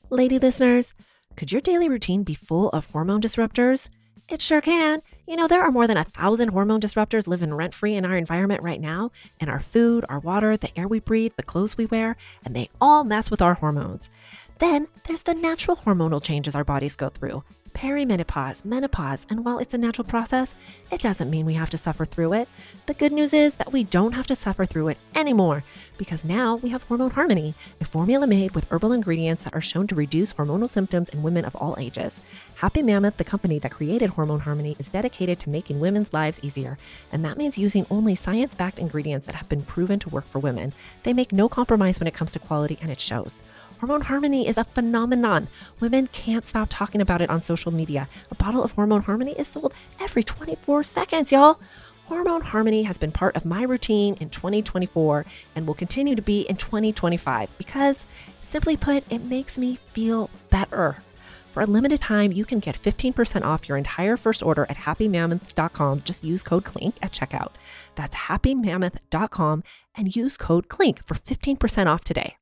Lady listeners, could your daily routine be full of hormone disruptors? It sure can. There are more than 1,000 hormone disruptors living rent-free in our environment right now, in our food, our water, the air we breathe, the clothes we wear, and they all mess with our hormones. Then there's the natural hormonal changes our bodies go through, perimenopause, menopause, and while it's a natural process, it doesn't mean we have to suffer through it. The good news is that we don't have to suffer through it anymore, because now we have Hormone Harmony, a formula made with herbal ingredients that are shown to reduce hormonal symptoms in women of all ages. Happy Mammoth, the company that created Hormone Harmony, is dedicated to making women's lives easier, and that means using only science-backed ingredients that have been proven to work for women. They make no compromise when it comes to quality, and it shows. Hormone Harmony is a phenomenon. Women can't stop talking about it on social media. A bottle of Hormone Harmony is sold every 24 seconds, y'all. Hormone Harmony has been part of my routine in 2024 and will continue to be in 2025 because, simply put, it makes me feel better. For a limited time, you can get 15% off your entire first order at happymammoth.com. Just use code CLINK at checkout. That's happymammoth.com and use code CLINK for 15% off today.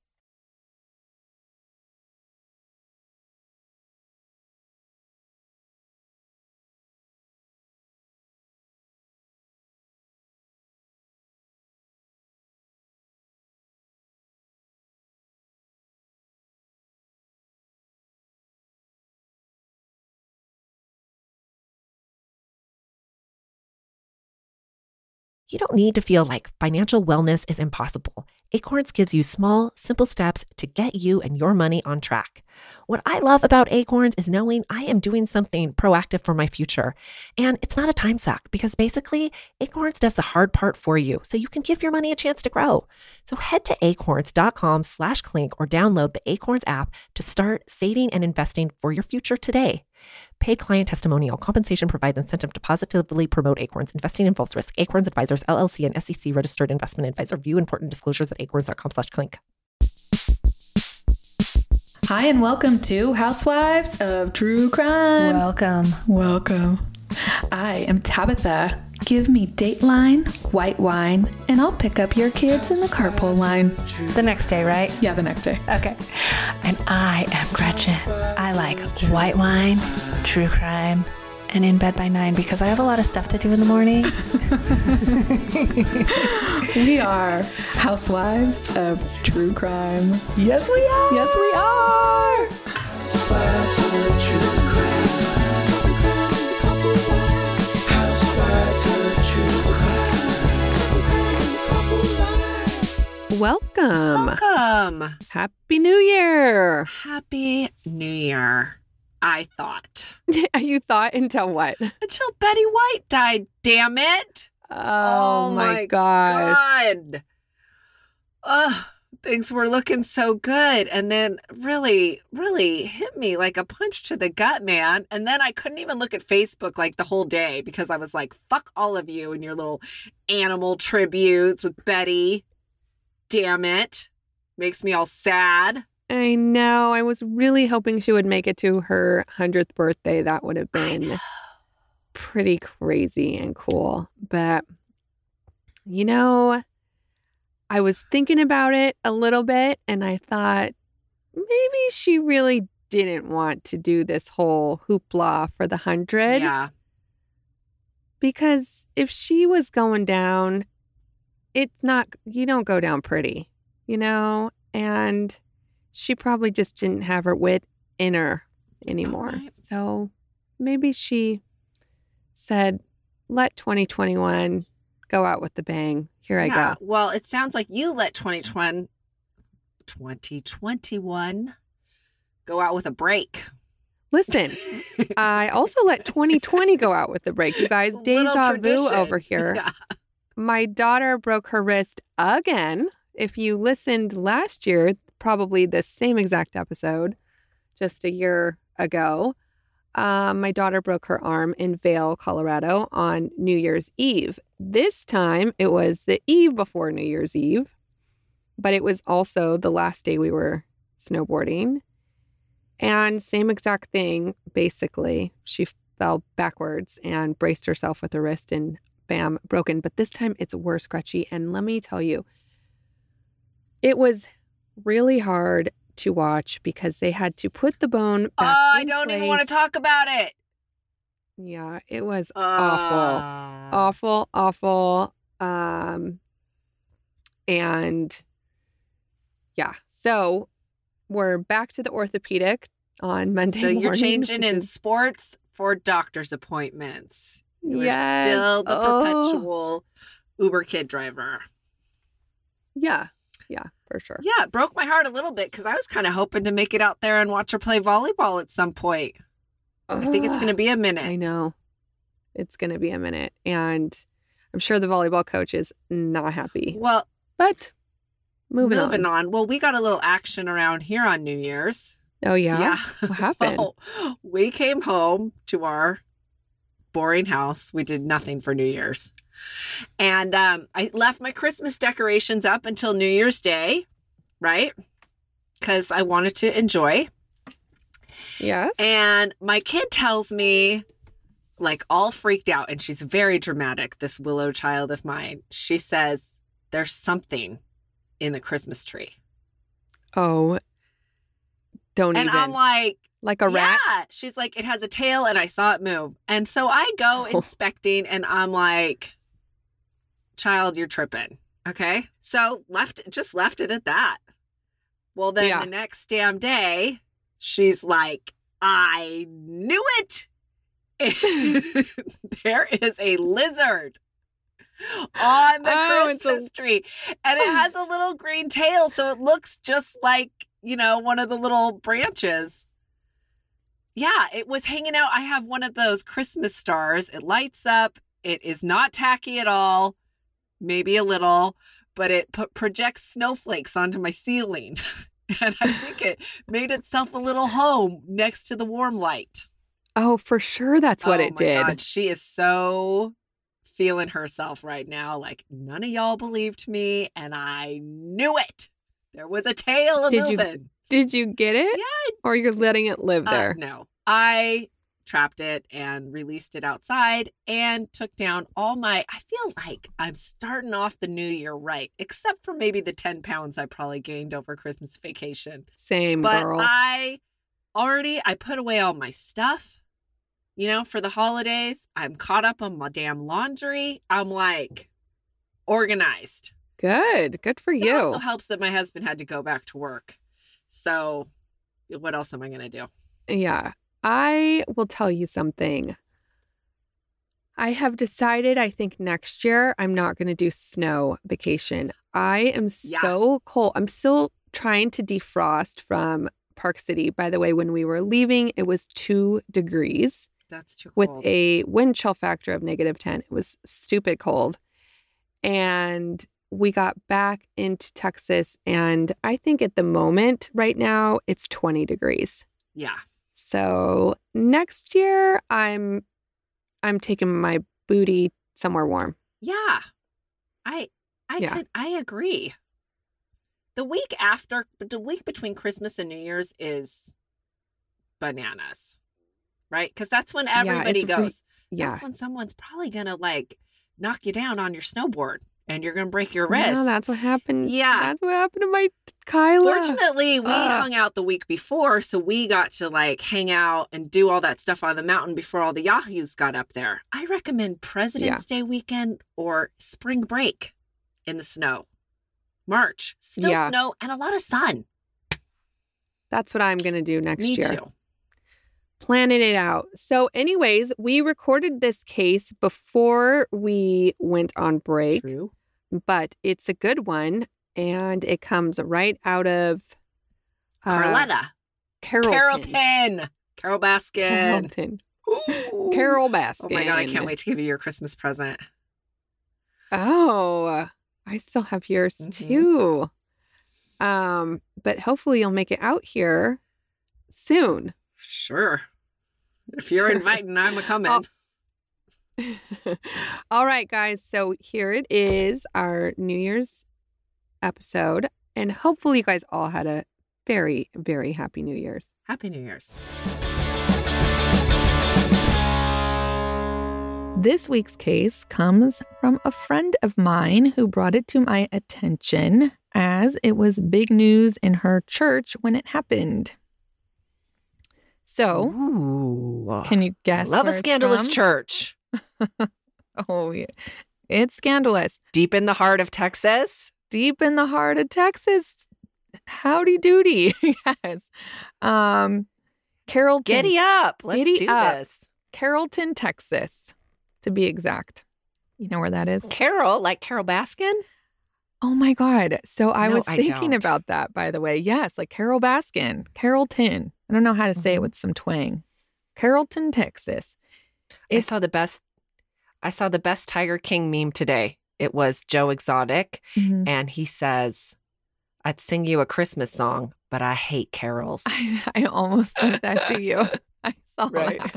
You don't need to feel like financial wellness is impossible. Acorns gives you small, simple steps to get you and your money on track. What I love about Acorns is knowing I am doing something proactive for my future. And it's not a time suck because basically Acorns does the hard part for you so you can give your money a chance to grow. So head to acorns.com/clink or download the Acorns app to start saving and investing for your future today. Paid client testimonial. Compensation provides incentive to positively promote Acorns. Investing involves risk. Acorns Advisors, LLC, and SEC registered investment advisor. View important disclosures at acorns.com/clink. Hi, and welcome to Housewives of True Crime. Welcome. I am Tabitha. Give me Dateline, white wine, and I'll pick up your kids in the carpool line. The next day, right? Yeah, the next day. Okay. And I am Gretchen. I like white wine, true crime, and in bed by 9 because I have a lot of stuff to do in the morning. We are Housewives of True Crime. Yes, we are. Yes, we are. Housewives of True Crime. Housewives of True Crime. Welcome. Happy New Year. Happy New Year. I thought. You thought until what? Until Betty White died, damn it. Oh my gosh. God. Things were looking so good. And then really hit me like a punch to the gut, man. And then I couldn't even look at Facebook like the whole day because I was like, fuck all of you and your little animal tributes with Betty. Damn it. Makes me all sad. I know. I was really hoping she would make it to her 100th birthday. That would have been pretty crazy and cool. But, I was thinking about it a little bit and I thought maybe she really didn't want to do this whole hoopla for the 100. Yeah. Because if she was going down, you don't go down pretty, and she probably just didn't have her wit in her anymore. Right. So maybe she said, let 2021 go out with the bang. Here I go. Well, it sounds like you let 2021 go out with a break. Listen, I also let 2020 go out with a break. You guys, deja vu over here. Yeah. My daughter broke her wrist again. If you listened last year, probably the same exact episode, just a year ago, my daughter broke her arm in Vail, Colorado on New Year's Eve. This time it was the eve before New Year's Eve, but it was also the last day we were snowboarding. And same exact thing, basically. She fell backwards and braced herself with her wrist and bam, broken. But this time it's worse, Gretchy. And let me tell you, it was really hard to watch because they had to put the bone Oh, back I in don't even want to place. talk about it. Yeah, it was awful. Awful. And yeah, so we're back to the orthopedic on Monday So morning. you're changing which in is- sports for doctor's appointments. You're Yes. still the Oh. perpetual Uber kid driver. Yeah, for sure. Yeah, it broke my heart a little bit because I was kind of hoping to make it out there and watch her play volleyball at some point. I think it's going to be a minute. I know. It's going to be a minute. And I'm sure the volleyball coach is not happy. Well, But moving on. Well, we got a little action around here on New Year's. Oh, yeah? What happened? Well, we came home to our boring house. We did nothing for New Year's. And I left my Christmas decorations up until New Year's Day, right? Because I wanted to enjoy. Yes. And my kid tells me, like, all freaked out, and she's very dramatic, this Willow child of mine. She says, there's something in the Christmas tree. Oh, don't And even. I'm like a rat? Yeah. She's like, it has a tail, and I saw it move. And so I go inspecting, and I'm like, child, you're tripping. Okay. So just left it at that. Well, then the next damn day, she's like, I knew it. There is a lizard on the Christmas tree. And it has a little green tail. So it looks just like, one of the little branches. Yeah, it was hanging out. I have one of those Christmas stars. It lights up. It is not tacky at all. Maybe a little, but it projects snowflakes onto my ceiling. And I think it made itself a little home next to the warm light. Oh, for sure that's what it did. God, she is so feeling herself right now. Like, none of y'all believed me, and I knew it. There was a tail moving. Did you get it? Yeah. Or you're letting it live there? No. I trapped it and released it outside and took down I feel like I'm starting off the new year right, except for maybe the 10 pounds I probably gained over Christmas vacation. Same, but girl. I put away all my stuff, for the holidays. I'm caught up on my damn laundry. I'm like organized. Good for you. It also helps that my husband had to go back to work. So what else am I going to do? Yeah. I will tell you something. I have decided, I think next year, I'm not going to do snow vacation. I am so cold. I'm still trying to defrost from Park City. By the way, when we were leaving, it was 2 degrees. That's too with cold. a wind chill factor of -10. It was stupid cold. And we got back into Texas, and I think at the moment right now it's 20 degrees. Yeah. So next year I'm taking my booty somewhere warm. Yeah. I agree. The week between Christmas and New Year's is bananas. Right? Because that's when everybody goes. That's when someone's probably gonna knock you down on your snowboard and you're gonna break your wrist. No, that's what happened. Yeah. That's what happened to my Kyla. Fortunately, we hung out the week before, so we got to hang out and do all that stuff on the mountain before all the yahoos got up there. I recommend President's Day weekend or spring break in the snow. March, still snow and a lot of sun. That's what I'm going to do next year. Me too. Planning it out. So anyways, we recorded this case before we went on break. True. But it's a good one, and it comes right out of Caroletta. Carrollton. Carol Baskin. Carrollton. Ooh. Carol Baskin. Oh my God, I can't wait to give you your Christmas present. Oh, I still have yours too. But hopefully you'll make it out here soon. Sure. If you're inviting, I'm a-coming. All right, guys. So here it is, our New Year's episode. And hopefully you guys all had a very, very happy New Year's. Happy New Year's. This week's case comes from a friend of mine who brought it to my attention as it was big news in her church when it happened. So, Ooh. can you guess? Love where a it's scandalous from? church. Oh, yeah. It's scandalous. Deep in the heart of Texas. Deep in the heart of Texas. Howdy doody. Yes. Carrollton. Giddy up. Let's Giddy do up. this. Carrollton, Texas, to be exact. You know where that is? Carol, like Carol Baskin? Oh my God. So I No, was I thinking don't. about that, by the way. Yes, like Carol Baskin, Carrollton. I don't know how to say it Mhm. with some twang. Carrollton, Texas. I saw the best Tiger King meme today. It was Joe Exotic, Mhm. and he says, "I'd sing you a Christmas song, but I hate carols." I almost sent that to you. I saw that.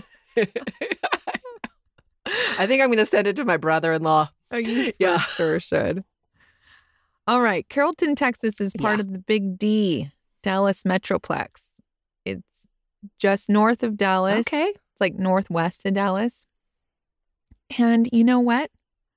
I think I'm going to send it to my brother-in-law. Oh, you Yeah. for sure should. All right. Carrollton, Texas is part Yeah. of the Big D, Dallas Metroplex. It's just north of Dallas. Okay. It's like northwest of Dallas. And you know what?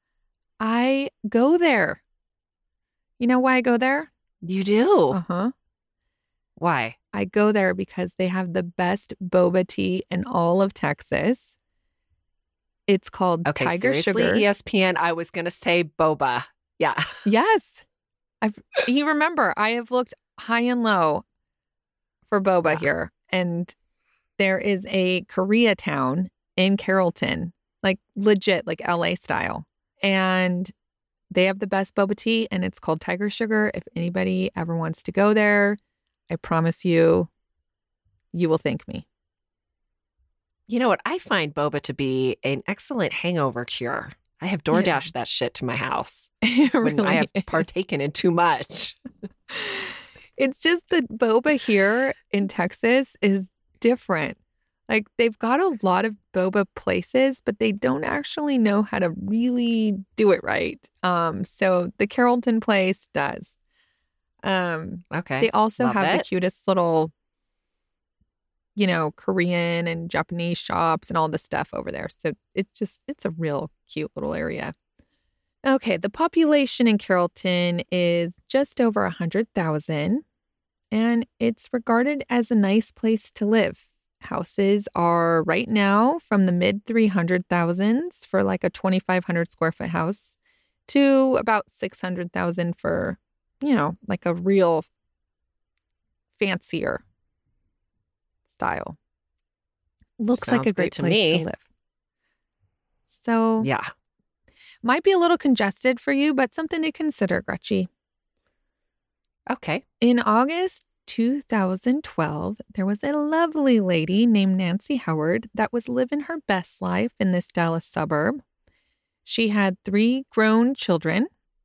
I go there. You know why I go there? You do? Uh-huh. Why? I go there because they have the best boba tea in all of Texas. It's called Okay, Tiger seriously, Sugar. ESPN, I was going to say boba. Yeah. Yes. You remember, I have looked high and low for boba Yeah. here. And there is a Koreatown in Carrollton, like legit, like LA style. And they have the best boba tea, and it's called Tiger Sugar. If anybody ever wants to go there, I promise you, you will thank me. You know what? I find boba to be an excellent hangover cure. I have DoorDashed that shit to my house It when I have is. partaken in too much. It's just that boba here in Texas is different. Like they've got a lot of boba places, but they don't actually know how to really do it right. So the Carrollton place does. Okay. They also Love have the it. cutest little, you know, Korean and Japanese shops and all the stuff over there. So it's a real cute little area. Okay, the population in Carrollton is just over 100,000, and it's regarded as a nice place to live. Houses are right now from the mid 300,000s for like a 2,500 square foot house to about 600,000 for, you know, like a real fancier style. Looks like Sounds a great good to place me. to live. So Yeah. might be a little congested for you, but something to consider, Gretchy. Okay. In August 2012, there was a lovely lady named Nancy Howard that was living her best life in this Dallas suburb. She had 3 grown children,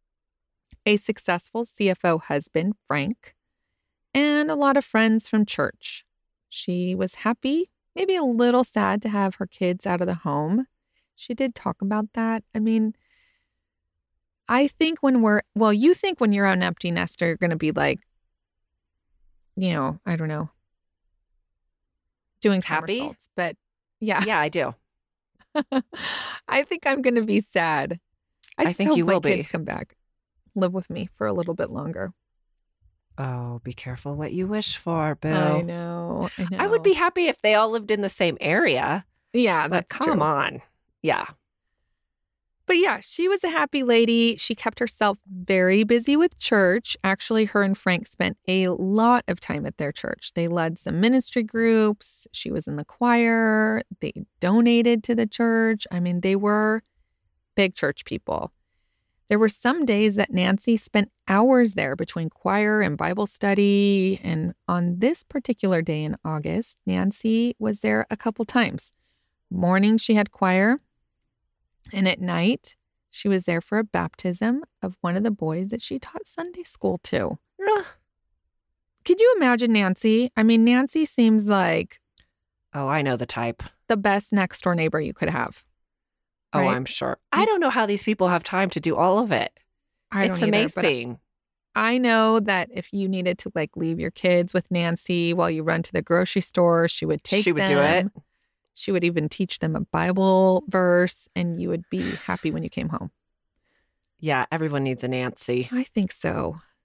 a successful CFO husband, Frank, and a lot of friends from church. She was happy, maybe a little sad to have her kids out of the home. She did talk about that. I mean, I think you think when you're an empty nester, you're going to be like, you know, I don't know, doing Happy? somersaults. But yeah, Yeah, I do. I think I'm going to be sad. I just think hope you my will be. kids come back, live with me for a little bit longer. Oh, be careful what you wish for, boo. I know. I would be happy if they all lived in the same area. Yeah, But that's come true. on. Yeah. But yeah, she was a happy lady. She kept herself very busy with church. Actually, her and Frank spent a lot of time at their church. They led some ministry groups. She was in the choir. They donated to the church. I mean, they were big church people. There were some days that Nancy spent hours there between choir and Bible study. And on this particular day in August, Nancy was there a couple times. Morning, she had choir. And at night, she was there for a baptism of one of the boys that she taught Sunday school to. Ugh. Could you imagine Nancy? I mean, Nancy seems like Oh, I know the type. the best next door neighbor you could have. Oh, Right? I'm sure. I don't know how these people have time to do all of it. I It's don't either, but amazing. I know that if you needed to like leave your kids with Nancy while you run to the grocery store, she would take She would them. do it. She would even teach them a Bible verse, and you would be happy when you came home. Yeah, everyone needs a Nancy. I think so.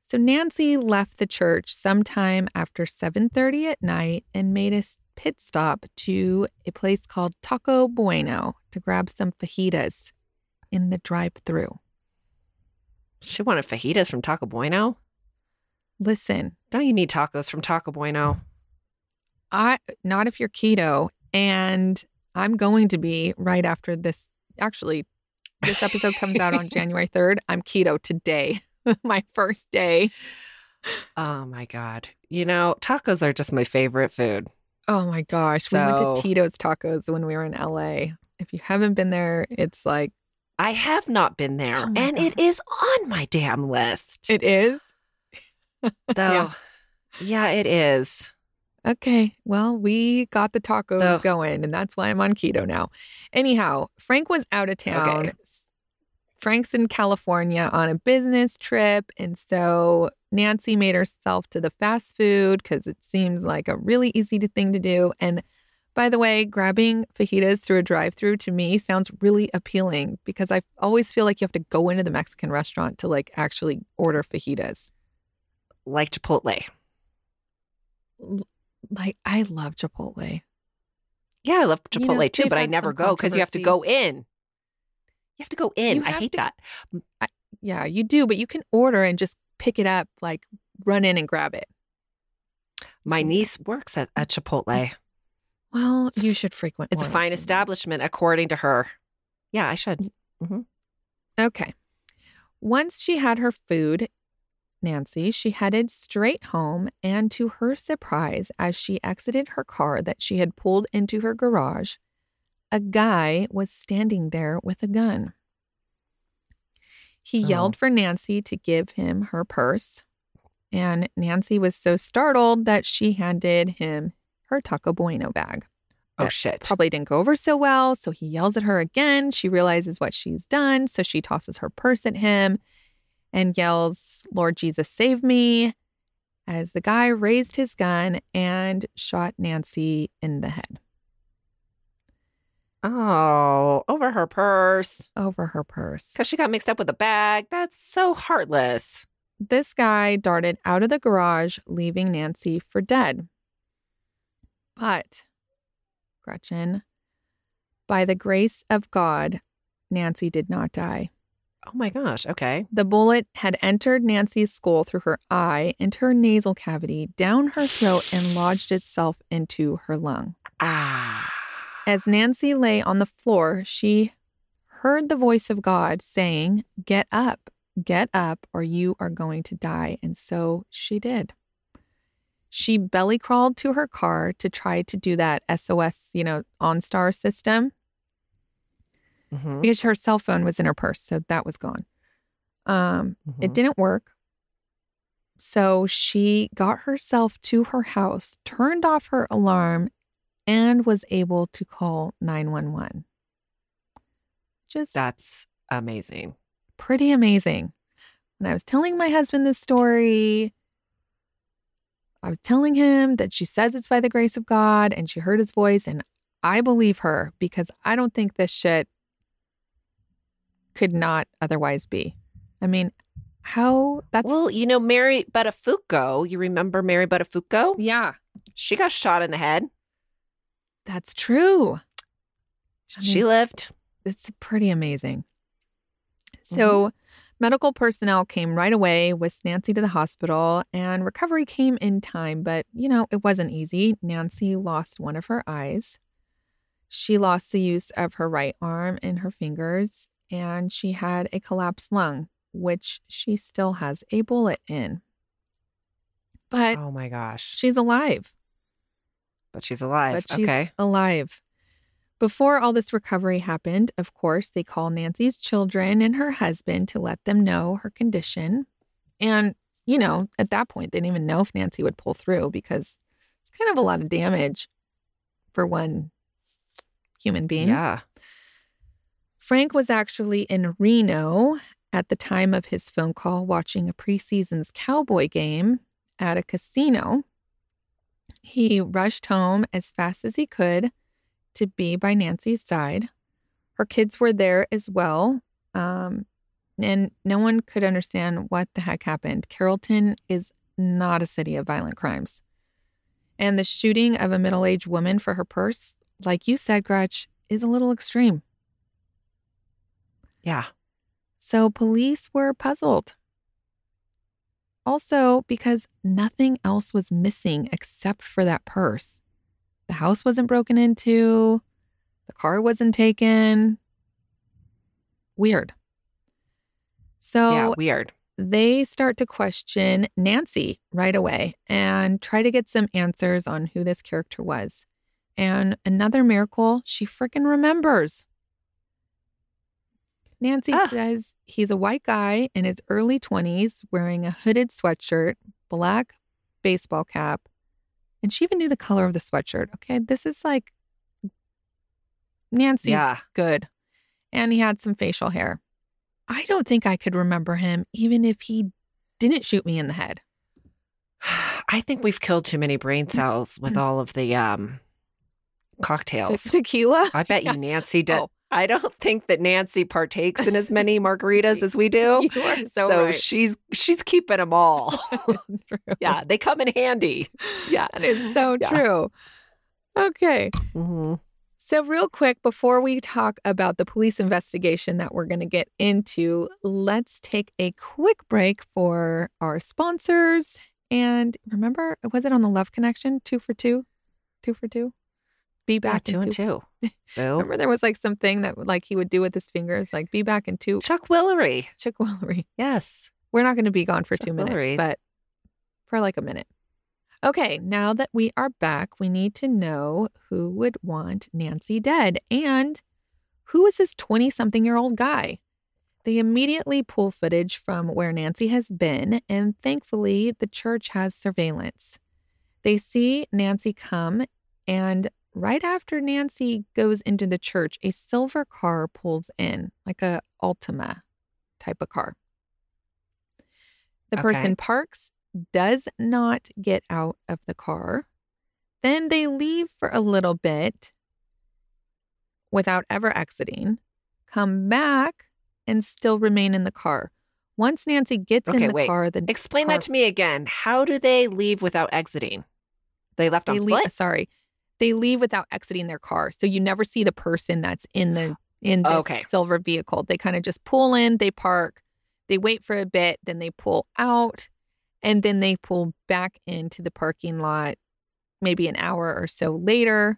So Nancy left the church sometime after 7:30 at night and made a pit stop to a place called Taco Bueno to grab some fajitas in the drive-thru. She wanted fajitas from Taco Bueno? Listen, Don't you need tacos from Taco Bueno? not if you're keto, and I'm going to be right after this. Actually, this episode comes out on January 3rd. I'm keto today, my first day. Oh my God. You know, tacos are just my favorite food. Oh my gosh. We went to Tito's Tacos when we were in LA. If you haven't been there, it's like. I have not been there, Oh my and God. it is on my damn list. It is? Though, yeah, it is. Okay. Well, we got the tacos Though- going, and that's why I'm on keto now. Anyhow, Frank was out of town. Okay. Frank's in California on a business trip. And so Nancy made herself to the fast food because it seems like a really easy thing to do. And by the way, grabbing fajitas through a drive-thru to me sounds really appealing because I always feel like you have to go into the Mexican restaurant to like actually order fajitas. Like Chipotle. Like, I love Chipotle. Yeah, I love You know, Chipotle too, they've but I had never some go because you have to go in. You have to go in. You I have hate to- that. Yeah, you do, but you can order and just pick it up, like run in and grab it. My niece works at Chipotle. Well, you should frequent. It's a more fine often. establishment, according to her. Yeah, I should. Okay. Once she had her food, Nancy, she headed straight home, and to her surprise, as she exited her car that she had pulled into her garage, a guy was standing there with a gun. He yelled for Nancy to give him her purse, and Nancy was so startled that she handed him her Taco Bueno bag. Oh, That shit. Probably didn't go over so well, so he yells at her again. She realizes what she's done, so she tosses her purse at him and yells, "Lord Jesus, save me," as the guy raised his gun and shot Nancy in the head. Oh, over her purse. Over her purse. Because she got mixed up with a bag. That's so heartless. This guy darted out of the garage, leaving Nancy for dead. But, Gretchen, by the grace of God, Nancy did not die. Oh my gosh. Okay. The bullet had entered Nancy's skull through her eye, into her nasal cavity, down her throat, and lodged itself into her lung. Ah. As Nancy lay on the floor, she heard the voice of God saying, get up, or you are going to die." And so she did. She belly crawled to her car to try to do that SOS, OnStar system, Mhm. because her cell phone was in her purse. So that was gone. It Mhm. didn't work. So she got herself to her house, turned off her alarm, and was able to call 911. Just That's amazing. pretty amazing. When I was telling my husband this story, I was telling him that she says it's by the grace of God and she heard his voice, and I believe her because I don't think this shit could not otherwise be. I mean, how that's Well, Mary Buttafuoco, you remember Mary Buttafuoco? yeah, She got shot in the head. that's true. I She mean, lived. it's pretty amazing. So medical personnel came right away with Nancy to the hospital, and recovery came in time, but it wasn't easy. Nancy lost one of her eyes. She lost the use of her right arm and her fingers, and she had a collapsed lung, which she still has a bullet in. But Oh my gosh. she's alive. But she's alive. But she's Okay. alive. Before all this recovery happened, of course, they called Nancy's children and her husband to let them know her condition. And, at that point, they didn't even know if Nancy would pull through because it's kind of a lot of damage for one human being. Yeah. Frank was actually in Reno at the time of his phone call watching a preseason's Cowboy game at a casino. He rushed home as fast as he could to be by Nancy's side. Her kids were there as well. And no one could understand what the heck happened. Carrollton is not a city of violent crimes. And the shooting of a middle-aged woman for her purse, like you said, Gretch, is a little extreme. Yeah. So police were puzzled. Also, because nothing else was missing except for that purse. The house wasn't broken into. The car wasn't taken. Weird. So Yeah, weird. they start to question Nancy right away and try to get some answers on who this character was. And another miracle, she freaking remembers. Nancy says he's a white guy in his early 20s wearing a hooded sweatshirt, black baseball cap, and she even knew the color of the sweatshirt. Okay, this is like Nancy's good. And he had some facial hair. I don't think I could remember him even if he didn't shoot me in the head. I think we've killed too many brain cells with all of the cocktails. Tequila? I bet you Nancy did. Oh. I don't think that Nancy partakes in as many margaritas as we do. You are so right. she's keeping them all. Yeah, they come in handy. Yeah. That is so true. Okay. Mm-hmm. So real quick, before we talk about the police investigation that we're going to get into, let's take a quick break for our sponsors. And remember, was it on the Love Connection? 2 for 2? 2 for 2? Be back in 2 and 2. Remember there was like something that like he would do with his fingers, like be back in 2. Chuck Willery. Chuck Willery. Yes. We're not going to be gone for Chuck 2 minutes, Willery. but for like a minute. Okay, now that we are back, we need to know who would want Nancy dead and who is this 20-something-year-old guy. They immediately pull footage from where Nancy has been, and thankfully, the church has surveillance. They see Nancy come, and right after Nancy goes into the church, a silver car pulls in, like a Altima type of car. The person parks, does not get out of the car. Then they leave for a little bit without ever exiting, come back, and still remain in the car. Once Nancy gets in the car, then explain that to me again. How do they leave without exiting? They left on foot? Sorry. They leave without exiting their car. So you never see the person that's in this silver vehicle. They kind of just pull in, they park, they wait for a bit, then they pull out. And then they pull back into the parking lot maybe an hour or so later,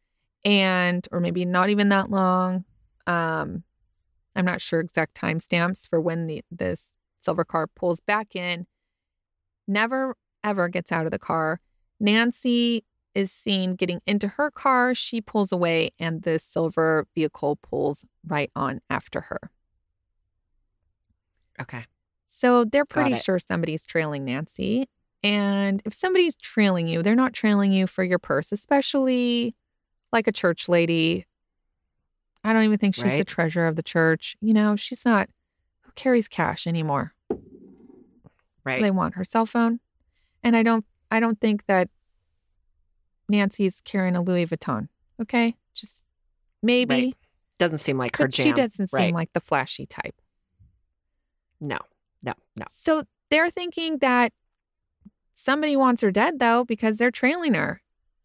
or maybe not even that long. I'm not sure exact timestamps for when the silver car pulls back in. Never, ever gets out of the car. Nancy is seen getting into her car. She pulls away, and the silver vehicle pulls right on after her. Okay. So they're pretty sure somebody's trailing Nancy. And if somebody's trailing you, they're not trailing you for your purse, especially like a church lady. I don't even think she's the treasurer of the church. You know, she's not, who carries cash anymore? Right. They want her cell phone. And I don't think that Nancy's carrying a Louis Vuitton. Okay. Just maybe. Right. Doesn't seem like her jam. She doesn't seem like the flashy type. No. So they're thinking that somebody wants her dead, though, because they're trailing her.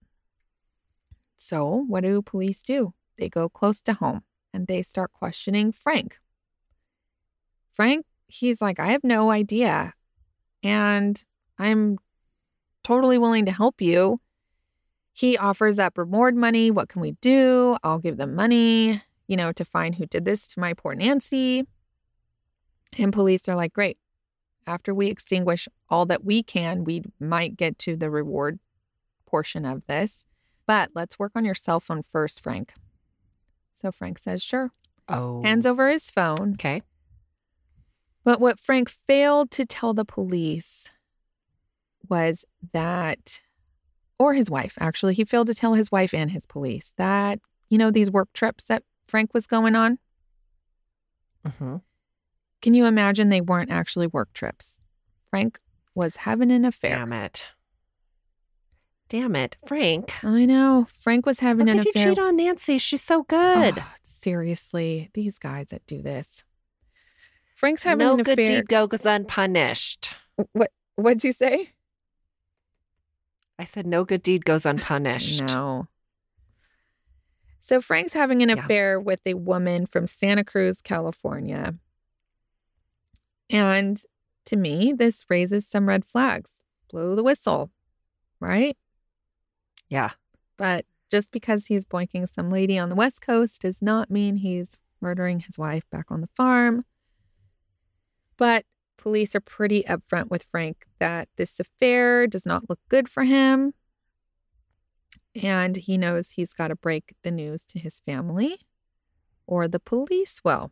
So what do police do? They go close to home and they start questioning Frank. Frank, he's like, I have no idea. And I'm totally willing to help you. He offers up reward money. What can we do? I'll give them money, to find who did this to my poor Nancy. And police are like, great. After we extinguish all that we can, we might get to the reward portion of this. But let's work on your cell phone first, Frank. So Frank says, sure. Oh. Hands over his phone. Okay. But what Frank failed to tell the police was that, or his wife, actually, he failed to tell his wife and his police that, these work trips that Frank was going on. Mm-hmm. Can you imagine they weren't actually work trips? Frank was having an affair. Damn it, Frank. I know. Frank was having an affair. How could you cheat on Nancy? She's so good. Oh, seriously, these guys that do this. Frank's having no an good affair. deed goes unpunished. What'd you say? I said no good deed goes unpunished. No. So Frank's having an Yeah. affair with a woman from Santa Cruz, California. And to me, this raises some red flags. Blow the whistle, right? Yeah. But just because he's boinking some lady on the West Coast does not mean he's murdering his wife back on the farm. But police are pretty upfront with Frank that this affair does not look good for him. And he knows he's got to break the news to his family or the police will.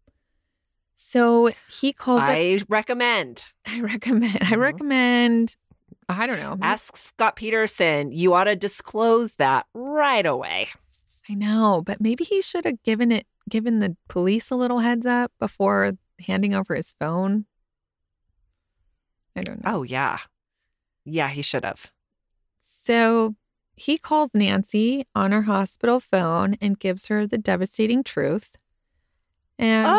So he calls I recommend. I recommend, I don't know. Ask Scott Peterson. You ought to disclose that right away. I know, but maybe he should have given the police a little heads up before handing over his phone. I don't know. Oh, yeah. Yeah, he should have. So he calls Nancy on her hospital phone and gives her the devastating truth. And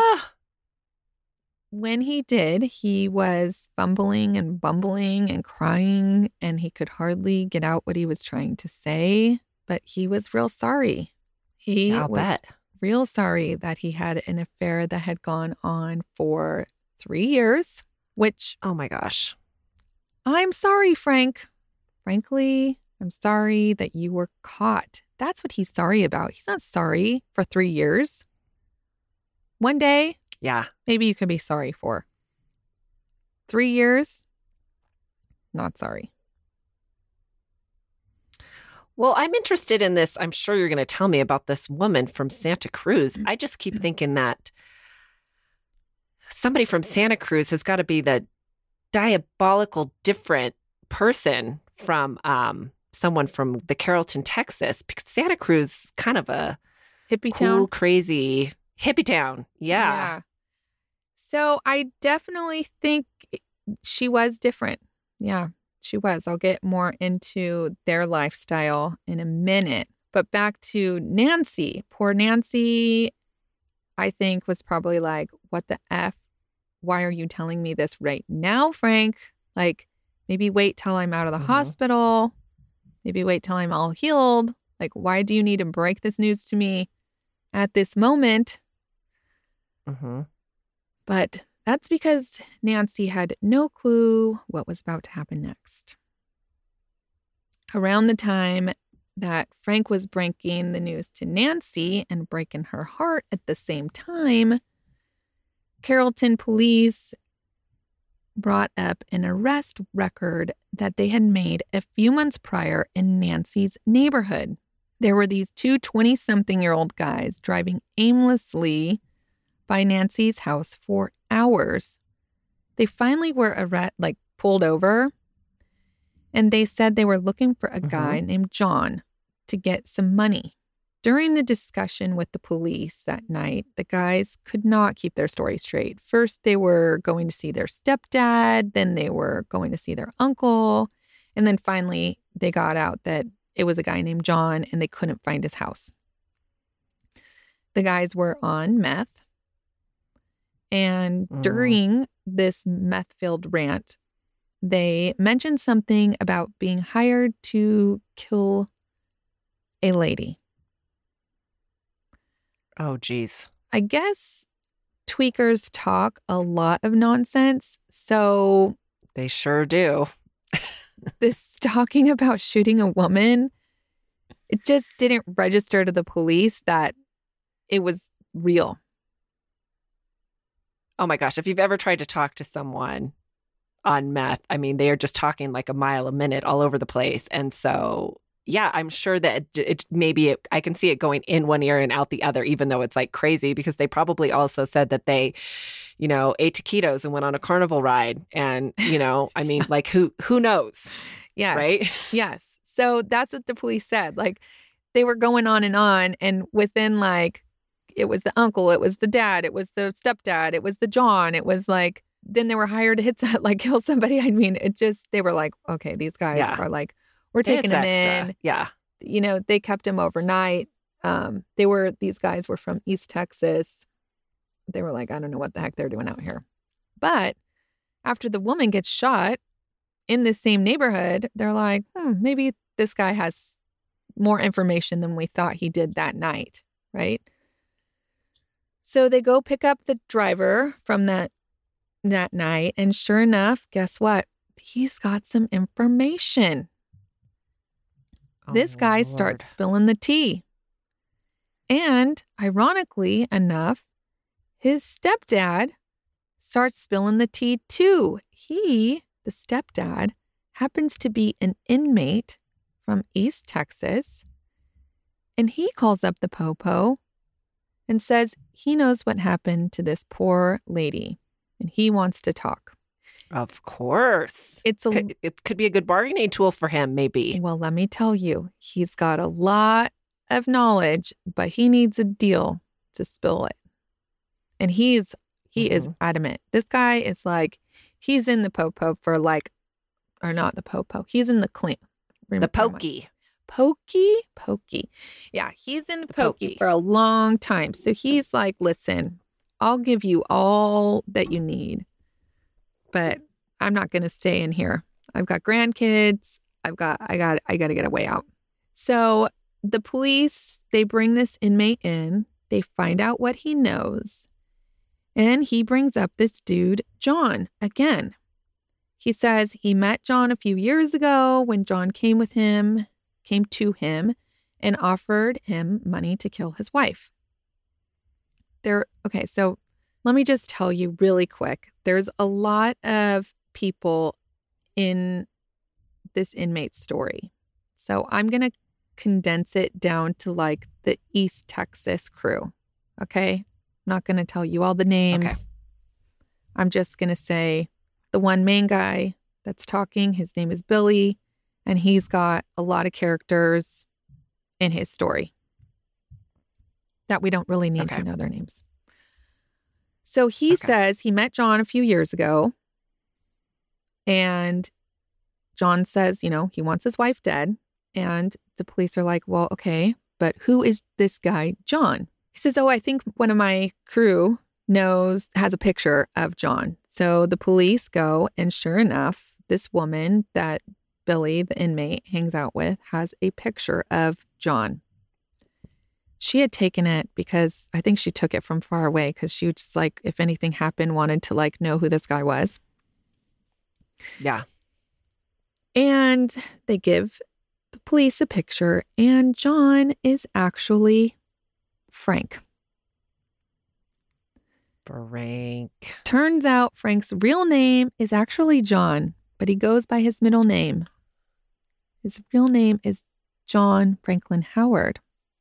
when he did, he was fumbling and bumbling and crying, and he could hardly get out what he was trying to say, but he was real sorry. He I'll was bet. real sorry that he had an affair that had gone on for 3 years, which Oh, my gosh. I'm sorry, Frank. Frankly, I'm sorry that you were caught. That's what he's sorry about. He's not sorry for 3 years. One day, Yeah. maybe you could be sorry for. 3 years, not sorry. Well, I'm interested in this. I'm sure you're going to tell me about this woman from Santa Cruz. I just keep thinking that somebody from Santa Cruz has got to be the diabolical different person from someone from the Carrollton, Texas, because Santa Cruz is kind of a Hippie cool, town. crazy hippie town. Yeah. So I definitely think she was different. Yeah, she was. I'll get more into their lifestyle in a minute. But back to Nancy. Poor Nancy, I think, was probably like, what the F? Why are you telling me this right now, Frank? Like, maybe wait till I'm out of the hospital. Maybe wait till I'm all healed. Like, why do you need to break this news to me at this moment? Mm-hmm. But that's because Nancy had no clue what was about to happen next. Around the time that Frank was breaking the news to Nancy and breaking her heart at the same time, Carrollton police brought up an arrest record that they had made a few months prior in Nancy's neighborhood. There were these two 20-something-year-old guys driving aimlessly by Nancy's house for hours. They finally were pulled over, and they said they were looking for a guy named John to get some money. During the discussion with the police that night, the guys could not keep their story straight. First, they were going to see their stepdad, then they were going to see their uncle, and then finally they got out that it was a guy named John and they couldn't find his house. The guys were on meth, and during this meth-filled rant, they mentioned something about being hired to kill a lady. Oh, geez. I guess tweakers talk a lot of nonsense. So They sure do. this talking about shooting a woman, it just didn't register to the police that it was real. Oh, my gosh. If you've ever tried to talk to someone on meth, I mean, they are just talking like a mile a minute all over the place. And so, yeah, I'm sure that I can see it going in one ear and out the other, even though it's like crazy, because they probably also said that they, ate taquitos and went on a carnival ride. And, I mean, like who knows? Yes. Right? Yes. So that's what the police said. Like they were going on, and within it was the uncle, it was the dad, it was the stepdad, it was the John, it was like, then they were hired to kill somebody. I mean, they were like, okay, these guys are like, we're taking him in. Yeah. They kept him overnight. These guys were from East Texas. they were like, I don't know what the heck they're doing out here. But after the woman gets shot in this same neighborhood, they're like, maybe this guy has more information than we thought he did that night, right? So they go pick up the driver from that night, and sure enough, guess what? He's got some information. This guy starts spilling the tea. And ironically enough, his stepdad starts spilling the tea too. He, the stepdad, happens to be an inmate from East Texas. And he calls up the Popo and says he knows what happened to this poor lady and he wants to talk. Of course. It could be a good bargaining tool for him, maybe. Well, let me tell you, he's got a lot of knowledge, but he needs a deal to spill it. And he is adamant. This guy is like, he's in the Popo for like, or not the Popo. He's in the clean. The Pokey. Pokey. Yeah, he's in the Pokey for a long time. So he's like, listen, I'll give you all that you need, but I'm not going to stay in here. I've got grandkids. I got to get a way out. So the police, they bring this inmate in. They find out what he knows. And he brings up this dude, John, again. He says he met John a few years ago when John came to him and offered him money to kill his wife. Okay, so let me just tell you really quick. There's a lot of people in this inmate's story. So I'm going to condense it down to like the East Texas crew. Okay? I'm not going to tell you all the names. Okay. I'm just going to say the one main guy that's talking, his name is Billy, and he's got a lot of characters in his story that we don't really need to know their names. So he says he met John a few years ago, and John says, he wants his wife dead. And the police are like, well, okay, but who is this guy, John? He says, I think one of my crew has a picture of John. So the police go, and sure enough, this woman that Billy, the inmate, hangs out with has a picture of John. She had taken it because I think she took it from far away because she was just like, if anything happened, wanted to like know who this guy was. Yeah. And they give the police a picture, and John is actually Frank. Turns out Frank's real name is actually John, but he goes by his middle name. His real name is John Franklin Howard.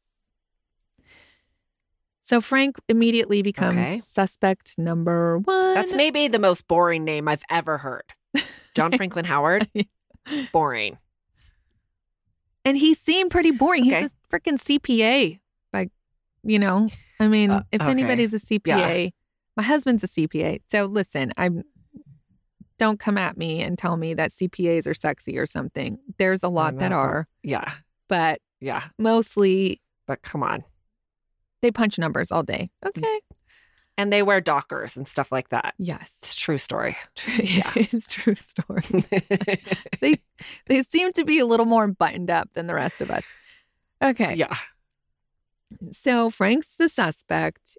So Frank immediately becomes suspect number one. That's maybe the most boring name I've ever heard. John Franklin Howard. Boring. And he seemed pretty boring. He's a freaking CPA. Like, if anybody's a CPA, my husband's a CPA. So listen, don't come at me and tell me that CPAs are sexy or something. There's a lot that are. Yeah. But yeah, mostly. But come on. They punch numbers all day. Okay. And they wear Dockers and stuff like that. Yes. It's a true story. Yeah. It's a true story. They seem to be a little more buttoned up than the rest of us. Okay. Yeah. So Frank's the suspect,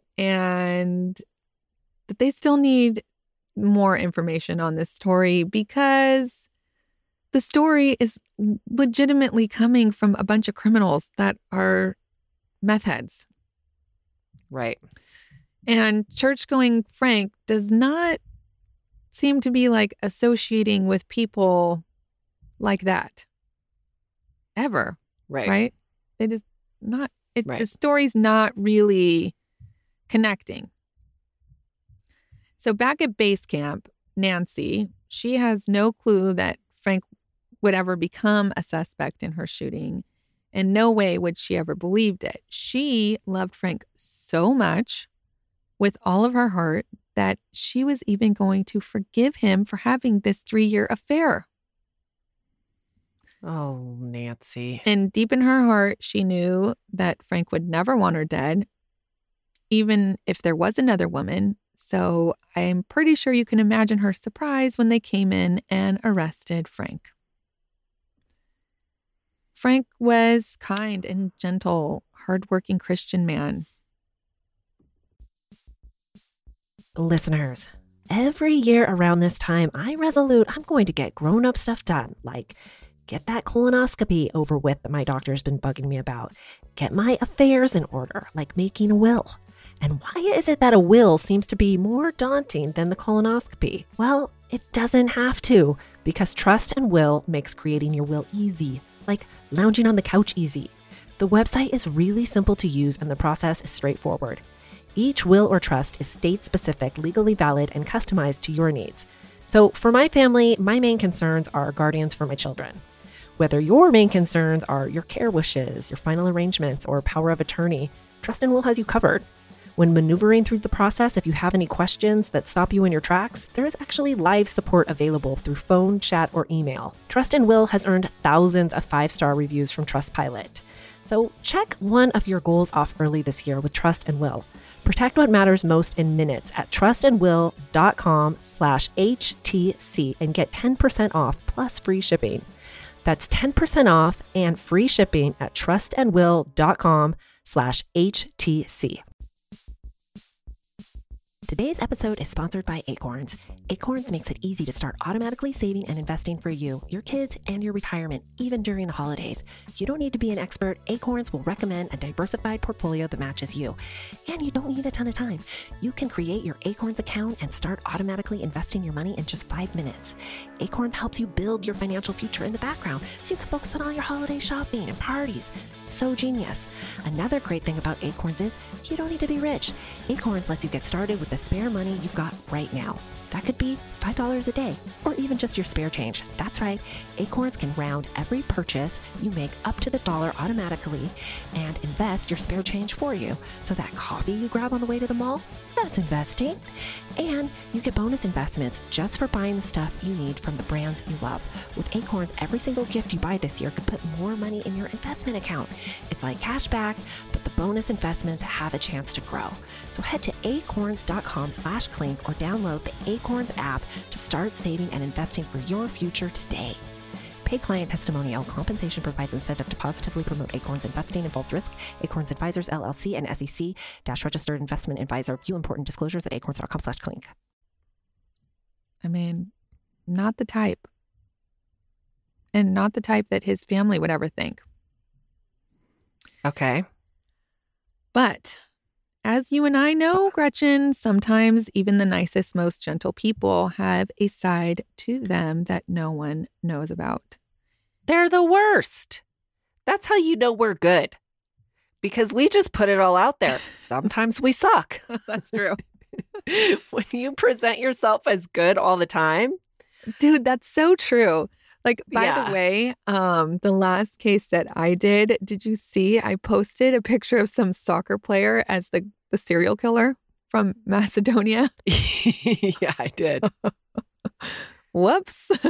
but they still need more information on this story because the story is legitimately coming from a bunch of criminals that are meth heads. Right. And church-going Frank does not seem to be like associating with people like that ever. Right? It is not. The story's not really connecting. So back at base camp, Nancy, she has no clue that Frank would ever become a suspect in her shooting. In no way would she ever believed it. She loved Frank so much with all of her heart that she was even going to forgive him for having this 3-year affair. Oh, Nancy. And deep in her heart, she knew that Frank would never want her dead. even if there was another woman. So I'm pretty sure you can imagine her surprise when they came in and arrested Frank. Frank was kind and gentle, hardworking Christian man. Listeners, every year around this time, I'm going to get grown-up stuff done, like get that colonoscopy over with that my doctor's been bugging me about, get my affairs in order, like making a will. And why is it that a will seems to be more daunting than the colonoscopy? Well, it doesn't have to, because Trust and Will makes creating your will easy, like lounging on the couch easy. The website is really simple to use and the process is straightforward. Each will or trust is state-specific, legally valid, and customized to your needs. So for my family, my main concerns are guardians for my children. Whether your main concerns are your care wishes, your final arrangements, or power of attorney, Trust and Will has you covered. When maneuvering through the process, if you have any questions that stop you in your tracks, there is actually live support available through phone, chat, or email. Trust and Will has earned thousands of 5-star reviews from Trustpilot. So check one of your goals off early this year with Trust and Will. Protect what matters most in minutes at trustandwill.com/HTC and get 10% off plus free shipping. That's 10% off and free shipping at trustandwill.com/HTC. Today's episode is sponsored by Acorns. Acorns makes it easy to start automatically saving and investing for you, your kids, and your retirement, even during the holidays. You don't need to be an expert. Acorns will recommend a diversified portfolio that matches you. And you don't need a ton of time. You can create your Acorns account and start automatically investing your money in just 5 minutes. Acorns helps you build your financial future in the background so you can focus on all your holiday shopping and parties. So genius. Another great thing about Acorns is you don't need to be rich. Acorns lets you get started with the spare money you've got right now. That could be $5 a day, or even just your spare change. That's right, Acorns can round every purchase you make up to the dollar automatically and invest your spare change for you. So that coffee you grab on the way to the mall, that's investing. And you get bonus investments just for buying the stuff you need from the brands you love. With Acorns, every single gift you buy this year could put more money in your investment account. It's like cash back, but the bonus investments have a chance to grow. So head to acorns.com/clink or download the Acorns app to start saving and investing for your future today. Paid client testimonial. Compensation provides incentive to positively promote Acorns. Investing involves risk. Acorns Advisors, LLC, and SEC-registered investment advisor. View important disclosures at acorns.com/clink. I mean, not the type. And not the type that his family would ever think. Okay. But as you and I know, Gretchen, sometimes even the nicest, most gentle people have a side to them that no one knows about. They're the worst. That's how you know we're good. Because we just put it all out there. Sometimes we suck. That's true. When you present yourself as good all the time. Dude, that's so true. Like, by Yeah. the way, the last case that I did you see I posted a picture of some soccer player as the serial killer from Macedonia? Yeah, I did. Whoops.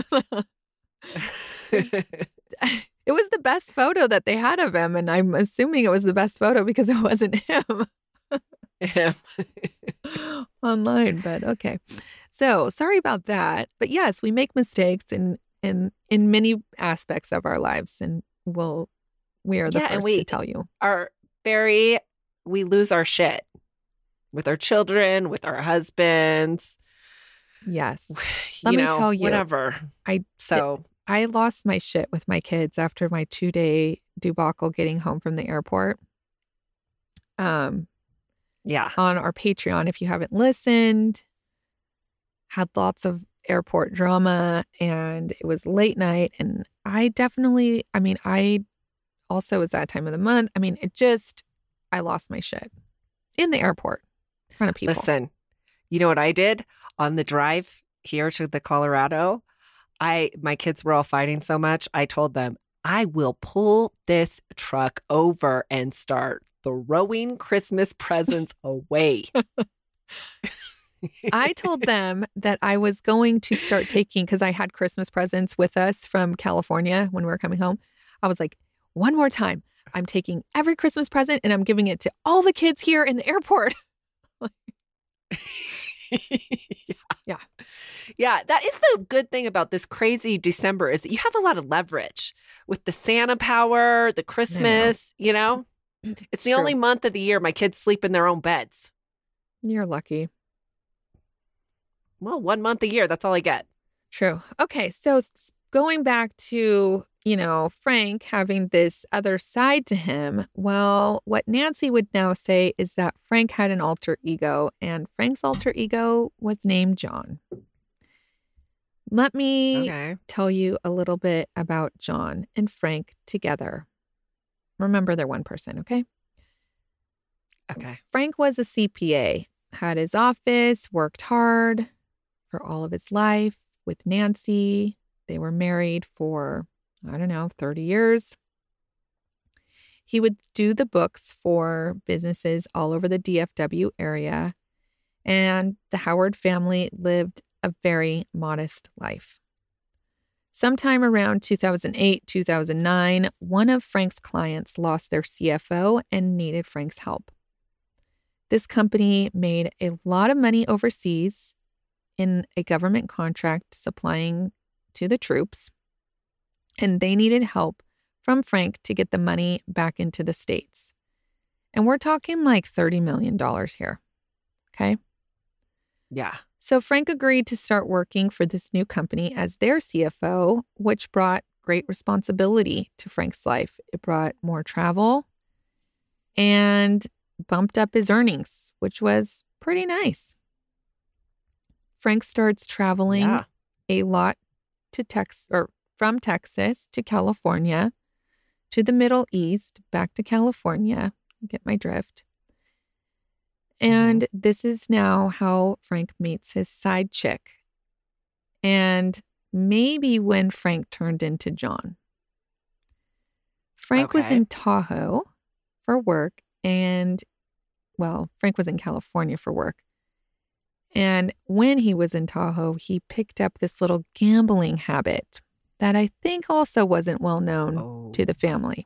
It was the best photo that they had of him, and I'm assuming it was the best photo because it wasn't him Yeah. online, but okay. So, sorry about that. But yes, we make mistakes in many aspects of our lives, and we are the Yeah, and first to tell you. We lose our shit with our children, with our husbands. Yes. Let me tell you, whatever. I lost my shit with my kids after my 2-day debacle getting home from the airport. Yeah. On our Patreon, if you haven't listened, had lots of airport drama, and it was late night, and I also was that time of the month. I mean, I lost my shit in the airport in front of people. Listen, you know what I did on the drive here to the Colorado? My kids were all fighting so much. I told them, I will pull this truck over and start throwing Christmas presents away. I told them that I was going to start taking, because I had Christmas presents with us from California when we were coming home. I was like, one more time, I'm taking every Christmas present and I'm giving it to all the kids here in the airport. Yeah. Yeah, that is the good thing about this crazy December is that you have a lot of leverage with the Santa power, the Christmas, you know? It's the True. only month of the year my kids sleep in their own beds. You're lucky. Well, 1 month a year, that's all I get. True. Okay, so going back to, Frank having this other side to him, well, what Nancy would now say is that Frank had an alter ego, and Frank's alter ego was named John. Let me Okay. tell you a little bit about John and Frank together. Remember, they're one person, okay? Okay. Frank was a CPA, had his office, worked hard for all of his life with Nancy. They were married for, 30 years. He would do the books for businesses all over the DFW area, and the Howard family lived a very modest life. Sometime around 2008, 2009, one of Frank's clients lost their CFO and needed Frank's help. This company made a lot of money overseas in a government contract supplying to the troops, and they needed help from Frank to get the money back into the States. And we're talking like $30 million here, okay? Yeah. So Frank agreed to start working for this new company as their CFO, which brought great responsibility to Frank's life. It brought more travel and bumped up his earnings, which was pretty nice. Frank starts traveling a lot to from Texas to California, to the Middle East, back to California. You get my drift. And this is now how Frank meets his side chick. And maybe when Frank turned into John. Frank was in Tahoe for work, and, Frank was in California for work. And when he was in Tahoe, he picked up this little gambling habit that I think also wasn't well known to the family.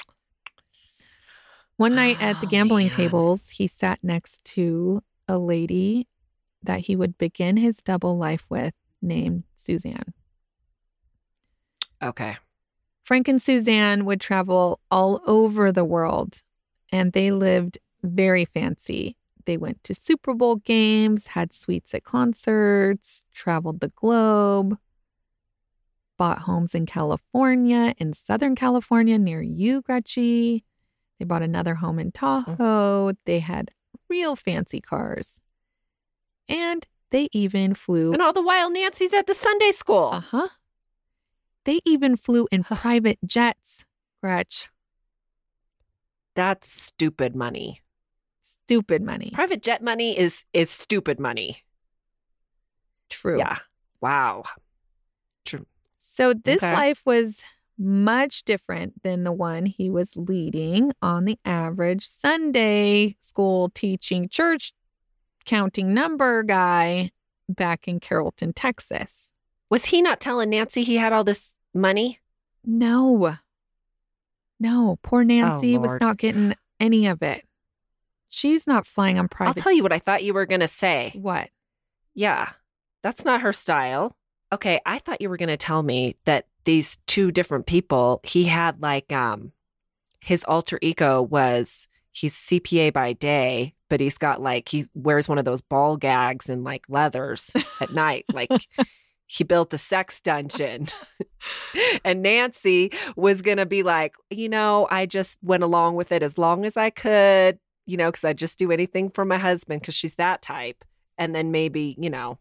One night at the gambling tables, he sat next to a lady that he would begin his double life with named Suzanne. Okay. Frank and Suzanne would travel all over the world, and they lived very fancy. They went to Super Bowl games, had suites at concerts, traveled the globe, bought homes in California, in Southern California near you, Gretchen. They bought another home in Tahoe. They had real fancy cars. And they even flew. And all the while Nancy's at the Sunday school. Uh-huh. They even flew in private jets, Gretch. That's stupid money. Stupid money. Private jet money is stupid money. True. Yeah. Wow. True. So this life was much different than the one he was leading on the average Sunday school teaching, church counting number guy back in Carrollton, Texas. Was he not telling Nancy he had all this money? No. Poor Nancy was Lord. not getting any of it. She's not flying on private. I'll tell you what I thought you were going to say. What? Yeah. That's not her style. Okay, I thought you were going to tell me that these two different people, he had like his alter ego was he's CPA by day, but he's got like he wears one of those ball gags and like leathers at night. Like he built a sex dungeon. And Nancy was going to be like, I just went along with it as long as I could, because I'd just do anything for my husband because she's that type. And then maybe,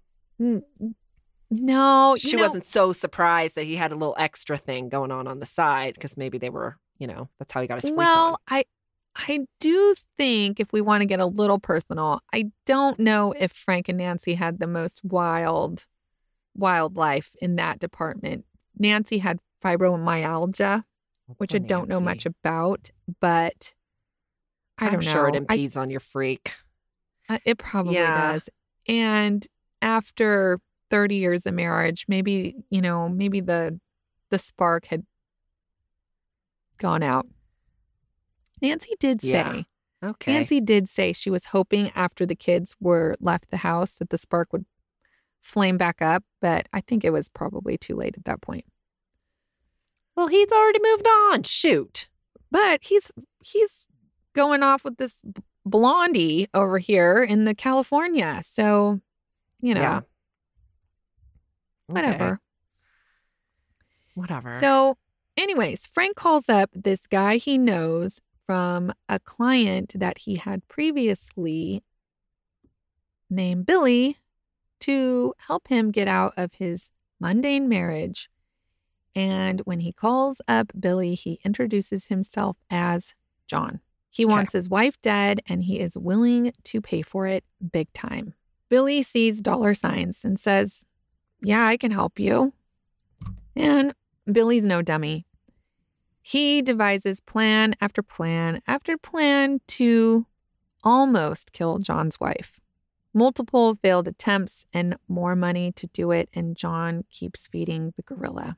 No, she wasn't so surprised that he had a little extra thing going on the side because maybe they were, that's how he got his freak on. I do think if we want to get a little personal, I don't know if Frank and Nancy had the most wild life in that department. Nancy had fibromyalgia, which I don't know much about, but I'm sure it impedes on your freak. It probably does. And after 30 years of marriage, maybe the spark had gone out. Nancy did say Okay. Nancy did say she was hoping after the kids were left the house that the spark would flame back up, but I think it was probably too late at that point. Well, he's already moved on. Shoot. But he's going off with this blondie over here in the California. So, Yeah. whatever. Okay. Whatever. So, anyways, Frank calls up this guy he knows from a client that he had previously named Billy to help him get out of his mundane marriage. And when he calls up Billy, he introduces himself as John. He wants his wife dead, and he is willing to pay for it big time. Billy sees dollar signs and says, "Yeah, I can help you." And Billy's no dummy. He devises plan after plan after plan to almost kill John's wife. Multiple failed attempts and more money to do it, and John keeps feeding the gorilla.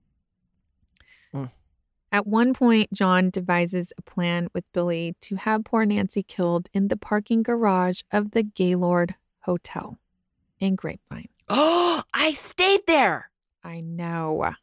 At one point, John devises a plan with Billy to have poor Nancy killed in the parking garage of the Gaylord Hotel in Grapevine. Oh, I stayed there. I know.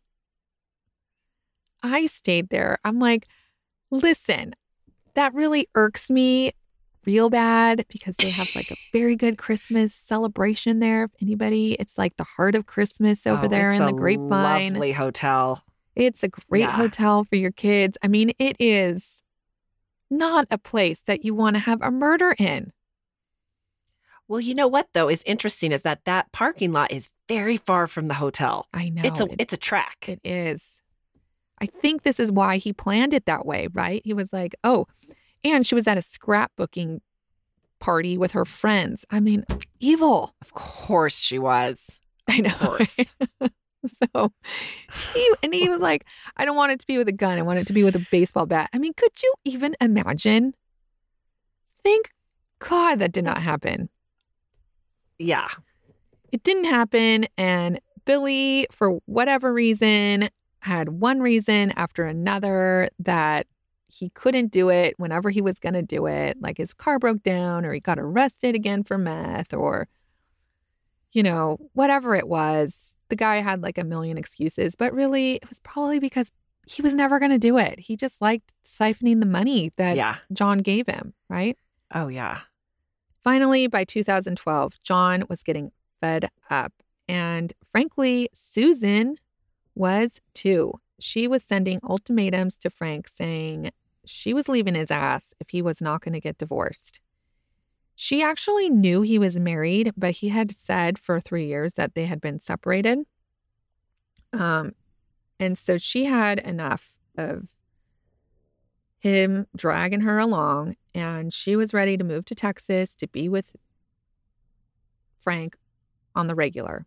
I stayed there. I'm like, listen, that really irks me real bad because they have like a very good Christmas celebration there. If anybody, it's like the heart of Christmas over there in the Grapevine. Lovely hotel. It's a great Yeah. hotel for your kids. I mean, it is not a place that you want to have a murder in. Well, you know what, though, is interesting is that parking lot is very far from the hotel. I know. It's a track. It is. I think this is why he planned it that way, right? He was like, oh, and she was at a scrapbooking party with her friends. I mean, evil. Of course she was. I know. Of course. So he was like, I don't want it to be with a gun. I want it to be with a baseball bat. I mean, could you even imagine? Thank God that did not happen. Yeah. It didn't happen. And Billy, for whatever reason, had one reason after another that he couldn't do it whenever he was going to do it. Like his car broke down or he got arrested again for meth or, whatever it was. The guy had like a million excuses, but really it was probably because he was never going to do it. He just liked siphoning the money that John gave him, right? Oh, yeah. Finally, by 2012, John was getting fed up. And frankly, Susan was too. She was sending ultimatums to Frank saying she was leaving his ass if he was not going to get divorced. She actually knew he was married, but he had said for 3 years that they had been separated. And so she had enough of him dragging her along, and she was ready to move to Texas to be with Frank on the regular.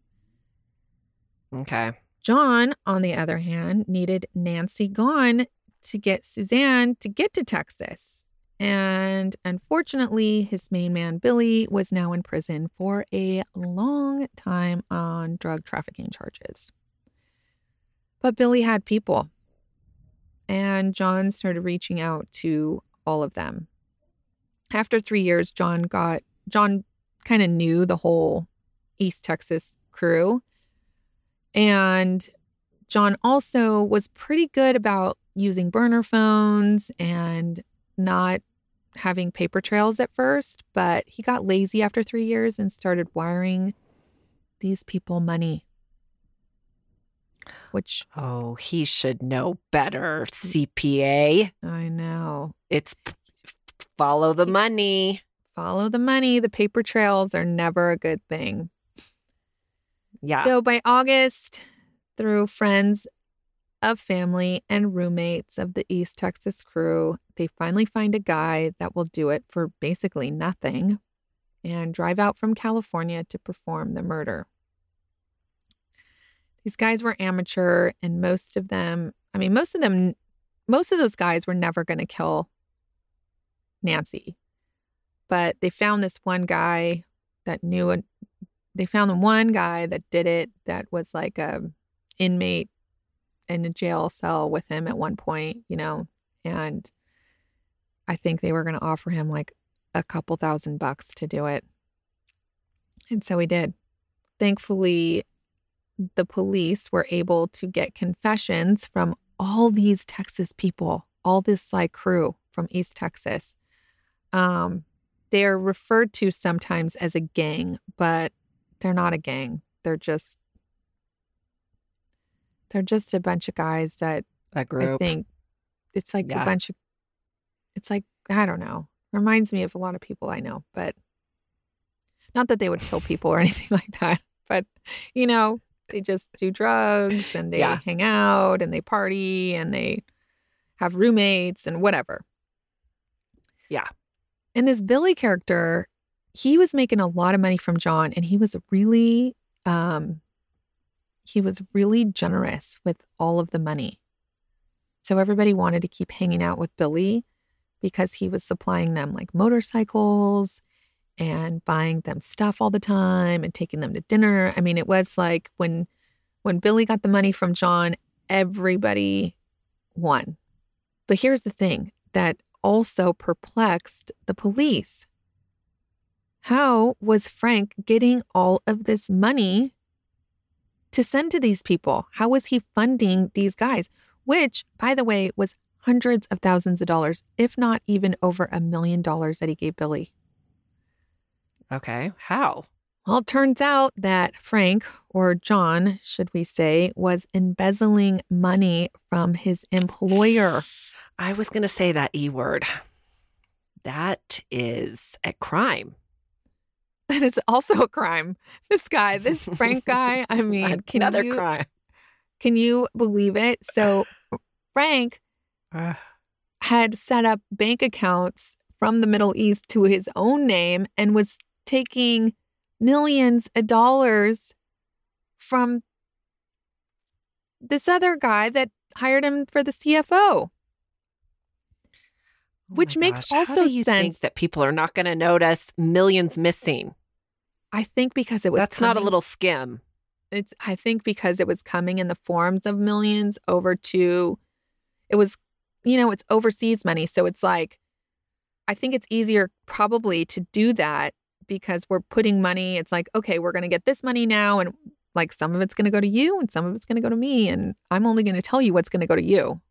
Okay. John, on the other hand, needed Nancy gone to get Suzanne to get to Texas. And unfortunately, his main man, Billy, was now in prison for a long time on drug trafficking charges. But Billy had people. And John started reaching out to all of them. After 3 years, John kind of knew the whole East Texas crew. And John also was pretty good about using burner phones and not having paper trails at first, but he got lazy after 3 years and started wiring these people money. Which, oh, he should know better, CPA. I know. It's follow the money. Follow the money. The paper trails are never a good thing. Yeah. So by August, through friends of family and roommates of the East Texas crew, they finally find a guy that will do it for basically nothing and drive out from California to perform the murder. These guys were amateur, and most of those guys were never going to kill Nancy. But they found this one guy that knew they found the one guy that did it, that was like a inmate in a jail cell with him at one point, and I think they were going to offer him like a couple $1,000 to do it. And so he did. Thankfully, the police were able to get confessions from all these Texas people, all this like crew from East Texas. They're referred to sometimes as a gang, but they're not a gang. They're just a bunch of guys that A group. I think it's like Yeah. a bunch of, it's like, I don't know. Reminds me of a lot of people I know, but not that they would kill people or anything like that. But, you know, they just do drugs and they Yeah. hang out and they party and they have roommates and whatever. Yeah. And this Billy character, he was making a lot of money from John, and he was really generous with all of the money. So everybody wanted to keep hanging out with Billy because he was supplying them like motorcycles and buying them stuff all the time and taking them to dinner. I mean, it was like when Billy got the money from John, everybody won. But here's the thing that also perplexed the police. How was Frank getting all of this money to send to these people? How was he funding these guys? Which, by the way, was hundreds of thousands of dollars, if not even over $1 million that he gave Billy. Okay. How? Well, it turns out that Frank, or John, should we say, was embezzling money from his employer. I was going to say that E word. That is a crime. That is also a crime. This guy, this Frank guy, I mean, Another crime. Can you believe it? So Frank had set up bank accounts from the Middle East to his own name and was taking millions of dollars from this other guy that hired him for the CFO. Which my makes gosh, also how do you think sense. that people are not going to notice millions missing? I think because it was That's not a coming- little skim. I think because it was coming in the forms of millions over to, it was, it's overseas money. So it's like, I think it's easier probably to do that because we're putting money. It's like, okay, we're going to get this money now. And like some of it's going to go to you and some of it's going to go to me. And I'm only going to tell you what's going to go to you,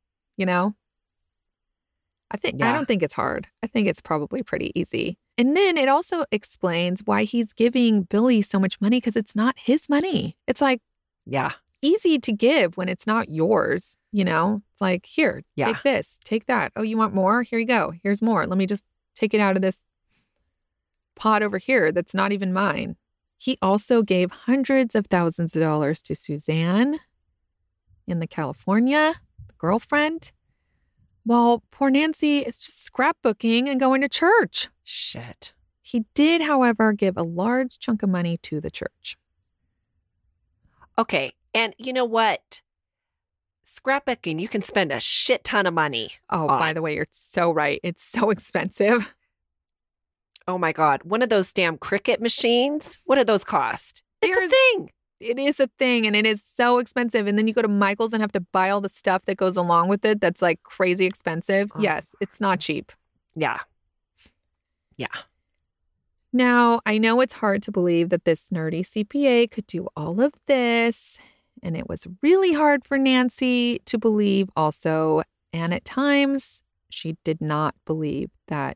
I Yeah. don't think it's hard. I think it's probably pretty easy. And then it also explains why he's giving Billy so much money because it's not his money. It's like Yeah. easy to give when it's not yours, It's like, here, Yeah. take this, take that. Oh, you want more? Here you go. Here's more. Let me just take it out of this pot over here that's not even mine. He also gave hundreds of thousands of dollars to Suzanne in the California, the girlfriend. Well, poor Nancy is just scrapbooking and going to church. Shit. He did, however, give a large chunk of money to the church. Okay. And you know what? Scrapbooking, you can spend a shit ton of money. Oh, by the way, you're so right. It's so expensive. Oh my God. One of those damn Cricut machines. What do those cost? It's a They're- thing. It is a thing and it is so expensive. And then you go to Michael's and have to buy all the stuff that goes along with it. That's like crazy expensive. Oh. Yes, it's not cheap. Yeah. Yeah. Now, I know it's hard to believe that this nerdy CPA could do all of this. And it was really hard for Nancy to believe also. And at times, she did not believe that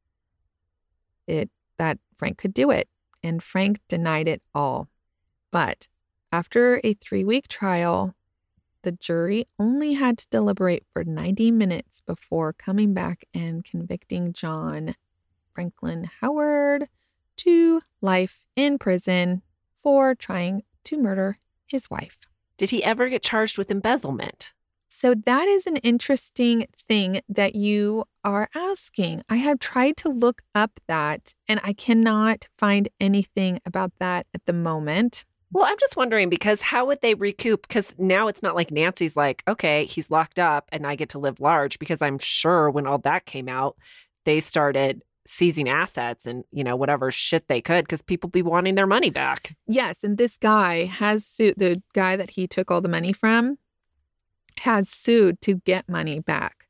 Frank could do it. And Frank denied it all. But after a 3-week trial, the jury only had to deliberate for 90 minutes before coming back and convicting John Franklin Howard to life in prison for trying to murder his wife. Did he ever get charged with embezzlement? So that is an interesting thing that you are asking. I have tried to look up that and I cannot find anything about that at the moment. Well, I'm just wondering because how would they recoup? Because now it's not like Nancy's like, okay, he's locked up and I get to live large, because I'm sure when all that came out, they started seizing assets and, whatever shit they could because people be wanting their money back. Yes. And this guy has sued, the guy that he took all the money from has sued to get money back.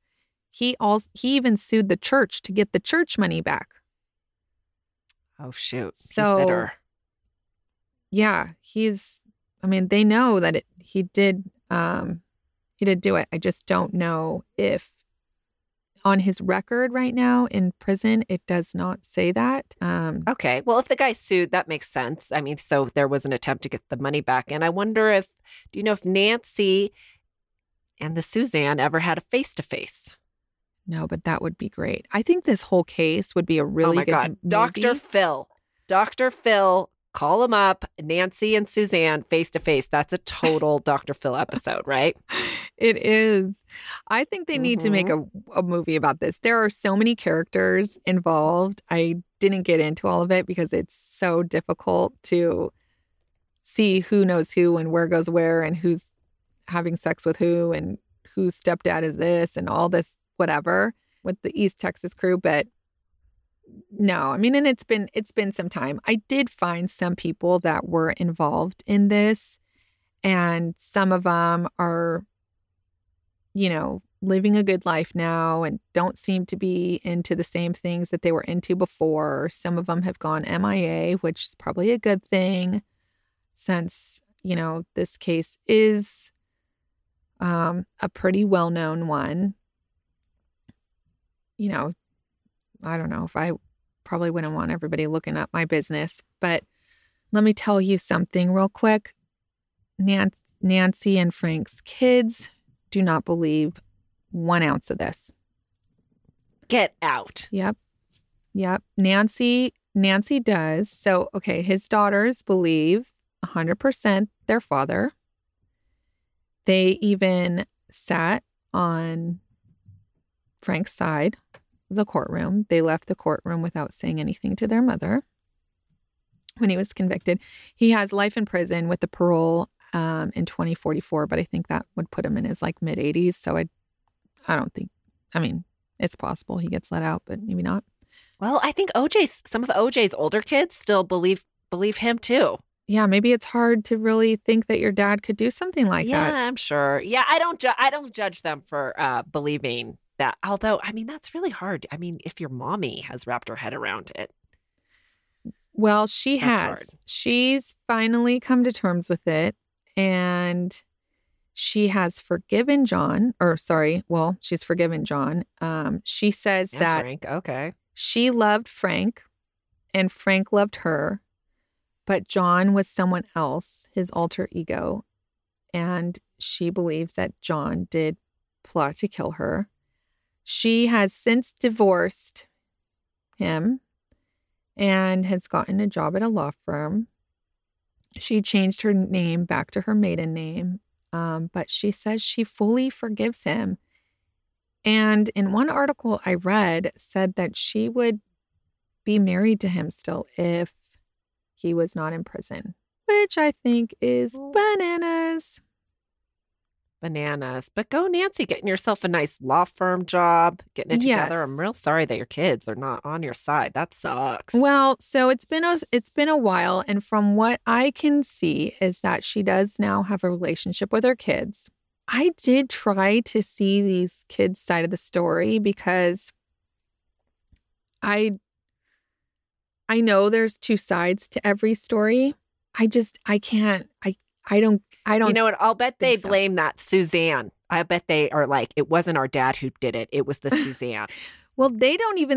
He even sued the church to get the church money back. Oh, shoot. He's So, bitter. yeah, they know that he did do it. I just don't know if on his record right now in prison, it does not say that. Okay. Well, if the guy sued, that makes sense. I mean, so there was an attempt to get the money back. And I wonder do you know if Nancy and the Suzanne ever had a face-to-face? No, but that would be great. I think this whole case would be a really oh my good God. movie. Dr. Phil, call him up. Nancy and Suzanne face-to-face. That's a total Dr. Phil episode, right? It is. I think they need to make a movie about this. There are so many characters involved. I didn't get into all of it because it's so difficult to see who knows who and where goes where and who's having sex with who and whose stepdad is this and all this whatever with the East Texas crew. But no, I mean, and it's been some time. I did find some people that were involved in this, and some of them are, living a good life now and don't seem to be into the same things that they were into before. Some of them have gone MIA, which is probably a good thing since, this case is a pretty well-known one. I don't know if I probably wouldn't want everybody looking up my business, but let me tell you something real quick. Nancy and Frank's kids do not believe 1 ounce of this. Get out. Yep. Nancy does. So, okay, his daughters believe 100% their father. They even sat on Frank's side of the courtroom. They left the courtroom without saying anything to their mother when he was convicted. He has life in prison with the parole in 2044, but I think that would put him in his mid 80s. So I don't think, it's possible he gets let out, but maybe not. Well, I think some of OJ's older kids still believe him too. Yeah, maybe it's hard to really think that your dad could do something like that. Yeah, I'm sure. Yeah, I don't judge them for believing that. Although, that's really hard. If your mommy has wrapped her head around it. Well, she That's has. hard. She's finally come to terms with it, and she has forgiven John. She's forgiven John. She says And that Frank, okay. she loved Frank, and Frank loved her, but John was someone else, his alter ego, and she believes that John did plot to kill her. She has since divorced him and has gotten a job at a law firm. She changed her name back to her maiden name, but she says she fully forgives him. And in one article I read said that she would be married to him still if he was not in prison, which I think is bananas. Bananas. But go, Nancy, getting yourself a nice law firm job, getting it together. Yes. I'm real sorry that your kids are not on your side. That sucks. Well, so it's been a while, and from what I can see is that she does now have a relationship with her kids. I did try to see these kids' side of the story because I know there's 2 sides to every story. I don't. You know what? I'll bet they think so. blame that Suzanne. I bet they are like, it wasn't our dad who did it. It was the Suzanne. Well, they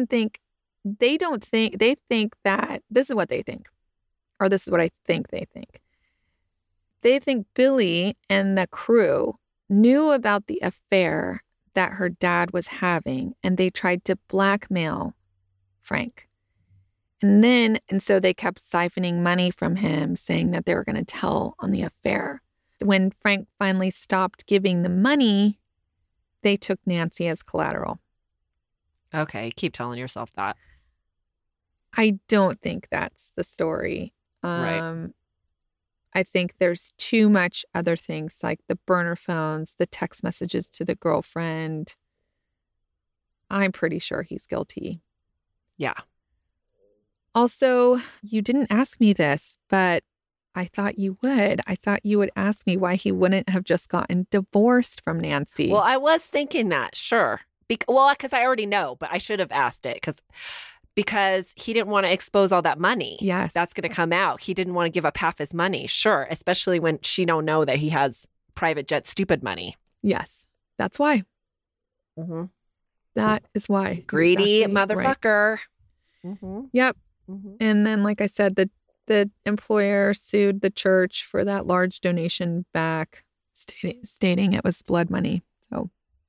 think that this is what they think, or this is what I think they think. They think Billy and the crew knew about the affair that her dad was having, and they tried to blackmail Frank. And so they kept siphoning money from him, saying that they were going to tell on the affair. When Frank finally stopped giving the money, they took Nancy as collateral. Okay, keep telling yourself that. I don't think that's the story. Right. I think there's too much other things like the burner phones, the text messages to the girlfriend. I'm pretty sure he's guilty. Yeah. Also, you didn't ask me this, but I thought you would. I thought you would ask me why he wouldn't have just gotten divorced from Nancy. Well, I was thinking that, sure. Because I already know, but I should have asked it because he didn't want to expose all that money. Yes. That's going to come out. He didn't want to give up half his money. Sure. Especially when she don't know that he has private jet stupid money. Yes. That's why. Mm-hmm. That is why. Greedy Exactly right. motherfucker. Mm-hmm. Yep. Mm-hmm. And then, like I said, the employer sued the church for that large donation back, stating it was blood money. So,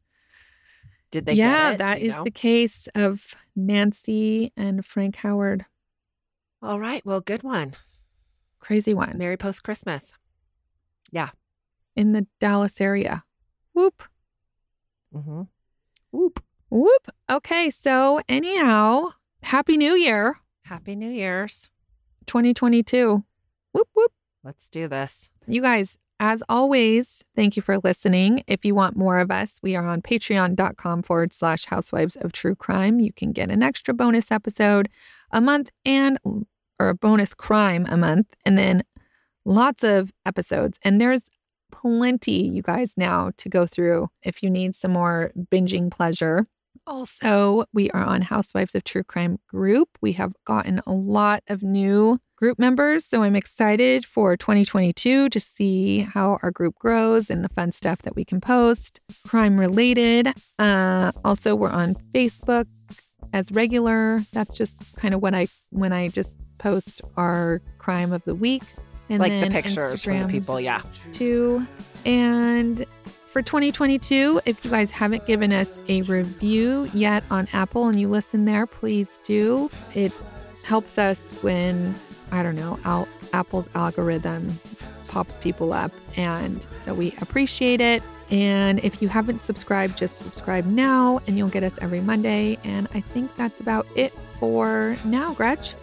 Did they get it? that Do you is know? the case of Nancy and Frank Howard. All right. Well, good one. Crazy one. Merry post-Christmas. Yeah. In the Dallas area. Whoop. Mm-hmm. Whoop. Whoop. Okay. So, anyhow, Happy New Year, Happy New Year's. 2022. Whoop, whoop. Let's do this. You guys, as always, thank you for listening. If you want more of us, we are on patreon.com/housewives of true crime. You can get an extra bonus episode a month or a bonus crime a month, and then lots of episodes. And there's plenty, you guys, now to go through if you need some more binging pleasure. Also, we are on Housewives of True Crime group. We have gotten a lot of new group members, so I'm excited for 2022 to see how our group grows and the fun stuff that we can post, crime related. Also, we're on Facebook as regular. That's just kind of when I just post our crime of the week. And Like the then pictures from the Instagram people. Yeah. too. And for 2022, if you guys haven't given us a review yet on Apple and you listen there, please do. It helps us when, I don't know, Apple's algorithm pops people up. And so we appreciate it. And if you haven't subscribed, just subscribe now and you'll get us every Monday. And I think that's about it for now, Gretch.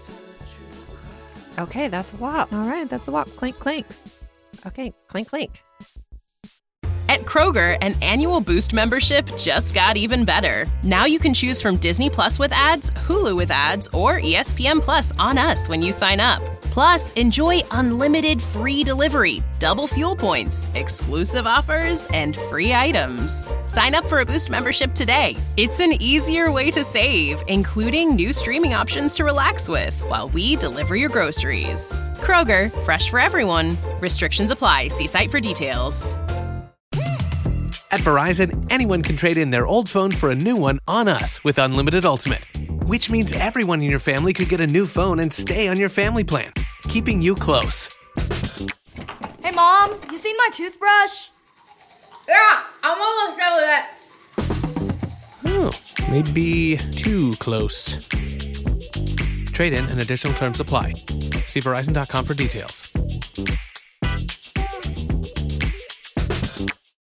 Okay. That's a whop. All right, that's a whop. Clink, clink. Okay. Clink, clink. At Kroger, an annual Boost membership just got even better. Now you can choose from Disney Plus with ads, Hulu with ads, or ESPN Plus on us when you sign up. Plus, enjoy unlimited free delivery, double fuel points, exclusive offers, and free items. Sign up for a Boost membership today. It's an easier way to save, including new streaming options to relax with while we deliver your groceries. Kroger, fresh for everyone. Restrictions apply. See site for details. At Verizon, anyone can trade in their old phone for a new one on us with Unlimited Ultimate, which means everyone in your family could get a new phone and stay on your family plan, keeping you close. Hey, Mom, you seen my toothbrush? Yeah, I'm almost done with it. Oh, maybe too close. Trade in and additional terms apply. See Verizon.com for details.